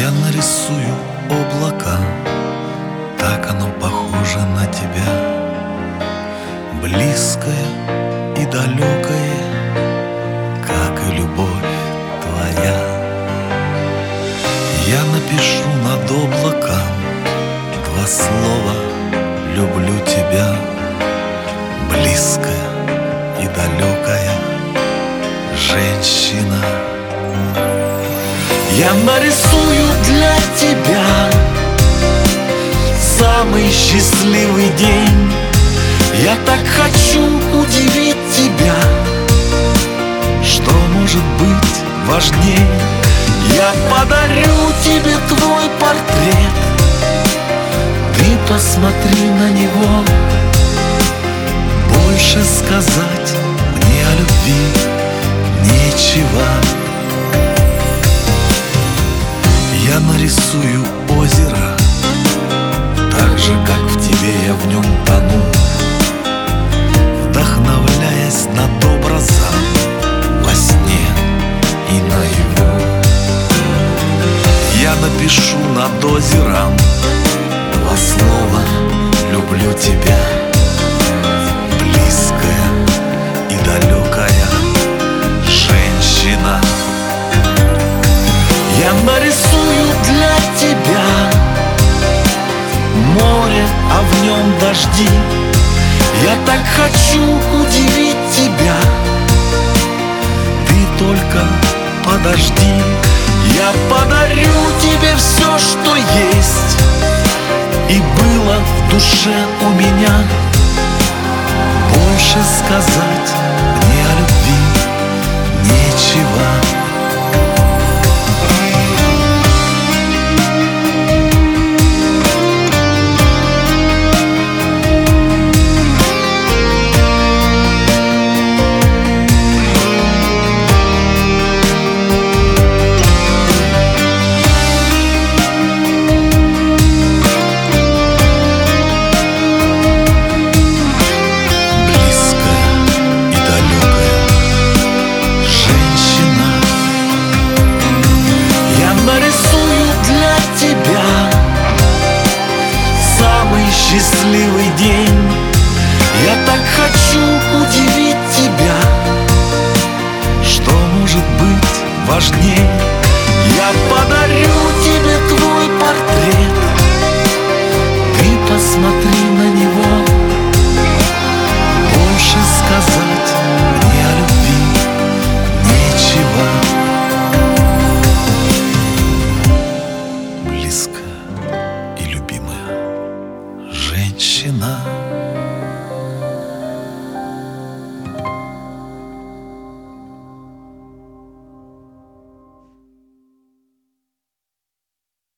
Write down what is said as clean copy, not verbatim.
Я нарисую облака, так оно похоже на тебя, близкое и далекое, как и любовь твоя. Я напишу над облаком два слова: люблю тебя, близкая и далекая женщина. Я нарисую для тебя самый счастливый день. Я так хочу удивить тебя, что может быть важнее. Я подарю тебе твой портрет, ты посмотри на него. Больше сказать мне о любви нечего. Я нарисую озеро, так же, как в тебе я в нем тону, вдохновляясь над образом во сне и наяву. Я напишу над озером два слова: люблю тебя, близкая и далекая женщина. Я нарисую для тебя море, а в нем дожди. Я так хочу удивить тебя, ты только подожди. Я подарю тебе все, что есть и было в душе у меня. Больше сказать мне о любви нечего. Счастливый день. Я так хочу удивить тебя, что может быть важнее. Я подарю тебе твой портрет, ты посмотри